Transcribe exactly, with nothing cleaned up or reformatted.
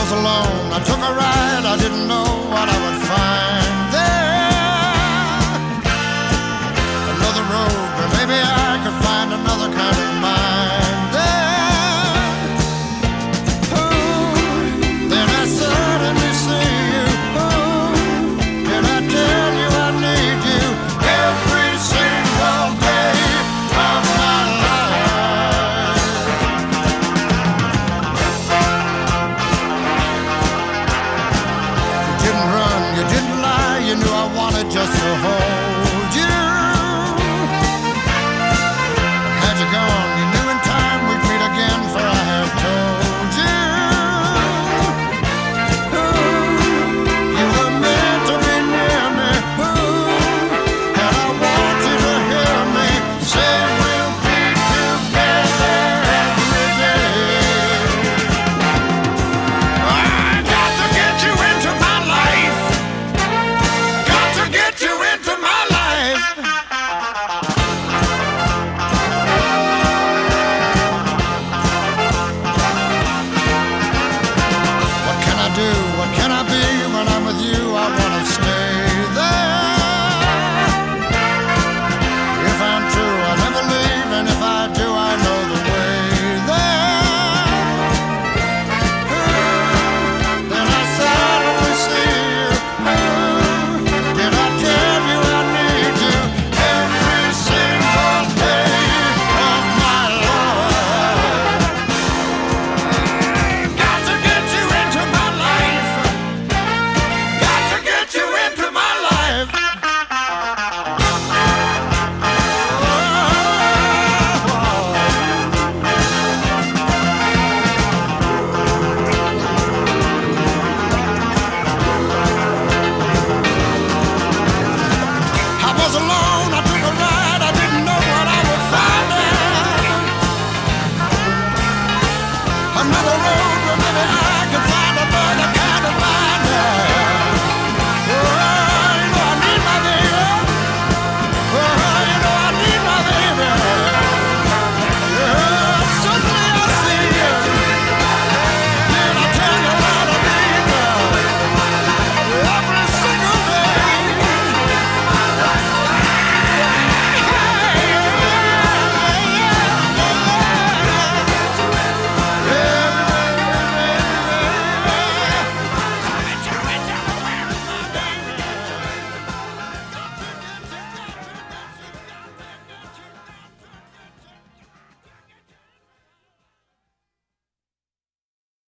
was alone, I took a ride, I didn't know what I would find there. Another road where maybe I could find another kind of mind there. Ooh, then I suddenly see you. Ooh, did I tell you I need you every single day of my life? You didn't run, you didn't lie, you knew I wanted just to hold you. Had you gone, you knew in time we'd meet again, for I have told you. Ooh, you were meant to be near me. Ooh, and I want you to hear me say we'll be together every day. I got to get you into my life. Got to get you into my life. What can I do? What can I be? When I'm with you, I want to stay there. If I'm true, I'll never leave, and if I do, I know the way there. Ooh, then I suddenly see you. Ooh, did I tell you I need you every single day of my life? Got to get you into my life. Got to get you into my life. I was alone, I took a ride, I didn't know what I would find there. Another road where maybe I could find